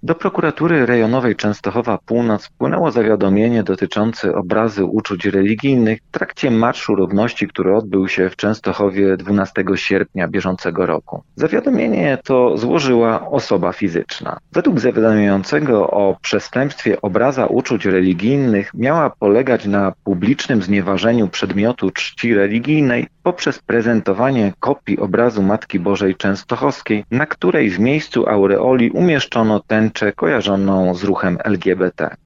Do prokuratury rejonowej Częstochowa Północ wpłynęło zawiadomienie dotyczące obrazy uczuć religijnych w trakcie Marszu Równości, który odbył się w Częstochowie 12 sierpnia bieżącego roku. Zawiadomienie to złożyła osoba fizyczna. Według zawiadamiającego o przestępstwie obraza uczuć religijnych miała polegać na publicznym znieważeniu przedmiotu czci religijnej poprzez prezentowanie kopii obrazu Matki Bożej Częstochowskiej, na której w miejscu aureoli umieszczono tęczę kojarzoną z ruchem LGBT.